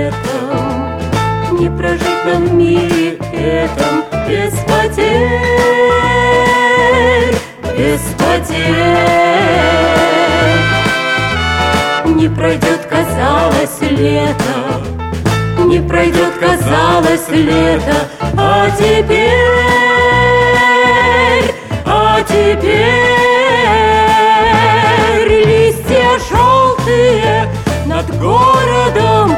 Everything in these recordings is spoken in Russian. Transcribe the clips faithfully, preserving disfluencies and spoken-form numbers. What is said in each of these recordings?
летом, не прожить нам в мире этом без потерь, без потерь. Не пройдет, казалось, лето, не пройдет, казалось, лето, а теперь, а теперь листья желтые над городом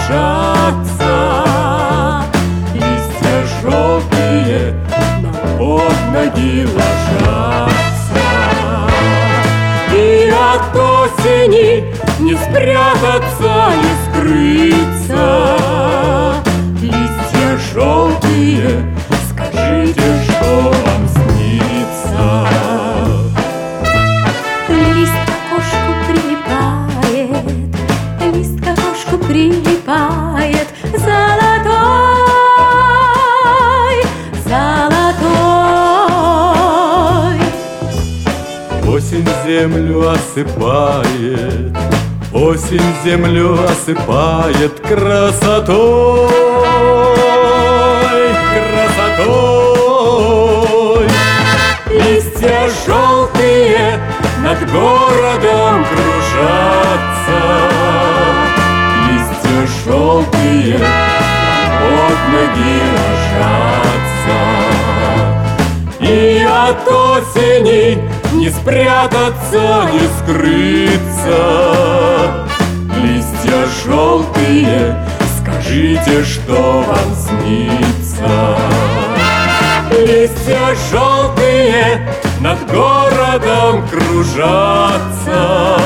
кружатся, листья желтые нам под ноги ложатся, и от осени не спрятаться, не скрыться. Листья желтые, скажите, что вам снится? Лист к окошку прилипает, лист к окошку прилипает, золотой, золотой. Осень землю осыпает, осень землю осыпает красотой, красотой. Листья желтые над городом кружатся, листья желтые под ноги ложатся, и от осени не спрятаться, не скрыться. Листья желтые, скажите, что вам снится? Листья желтые над городом кружатся,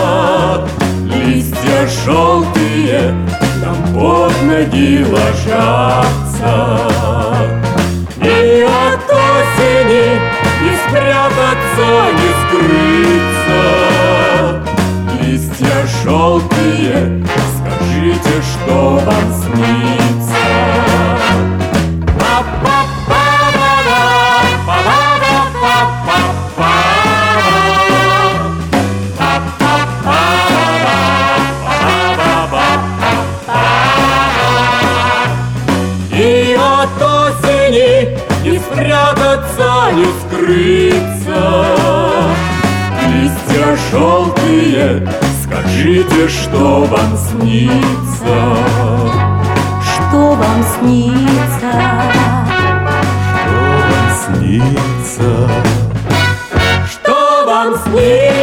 листья желтые нам под ноги ложатся, и от осени не спрятаться, не скрыться. Листья желтые, скажите, что вам снится? И от осени не спрятаться, не скрыться. Листья желтые, скажите, что вам снится? Что вам снится? Что вам снится? Что вам снится?